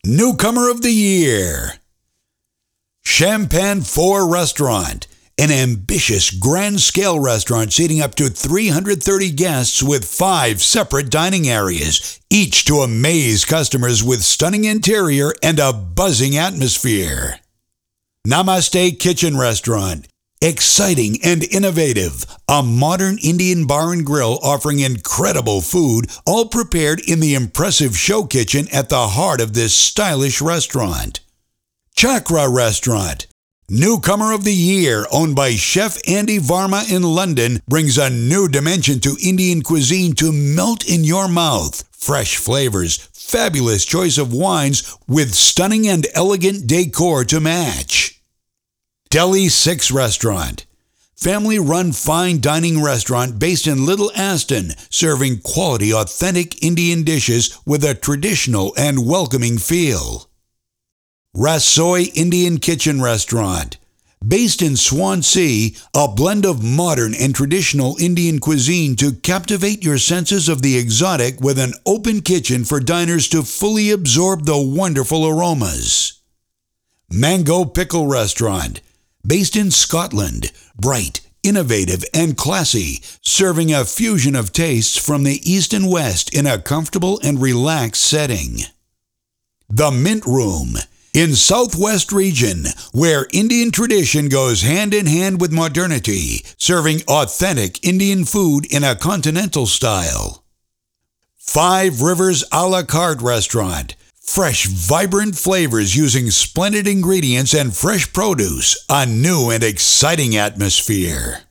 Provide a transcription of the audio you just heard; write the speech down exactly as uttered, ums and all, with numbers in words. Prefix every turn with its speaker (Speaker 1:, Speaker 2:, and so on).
Speaker 1: Newcomer of the Year. Champagne four Restaurant, an ambitious grand-scale restaurant seating up to three hundred thirty guests with five separate dining areas, each to amaze customers with stunning interior and a buzzing atmosphere. Namaste Kitchen Restaurant. Exciting and innovative, a modern Indian bar and grill offering incredible food, all prepared in the impressive show kitchen at the heart of this stylish restaurant. Chakra Restaurant. Newcomer of the Year, owned by Chef Andy Varma in London, brings a new dimension to Indian cuisine to melt in your mouth. Fresh flavors, fabulous choice of wines with stunning and elegant decor to match. Delhi six Restaurant. Family-run fine dining restaurant based in Little Aston, serving quality, authentic Indian dishes with a traditional and welcoming feel. Rasoi Indian Kitchen Restaurant. Based in Swansea, a blend of modern and traditional Indian cuisine to captivate your senses of the exotic with an open kitchen for diners to fully absorb the wonderful aromas. Mango Pickle Restaurant. Based in Scotland, bright, innovative, and classy, serving a fusion of tastes from the East and West in a comfortable and relaxed setting. The Mint Room. In Southwest Region, where Indian tradition goes hand in hand with modernity, serving authentic Indian food in a continental style. Five Rivers a la carte Restaurant. Fresh, vibrant flavors using splendid ingredients and fresh produce, a new and exciting atmosphere.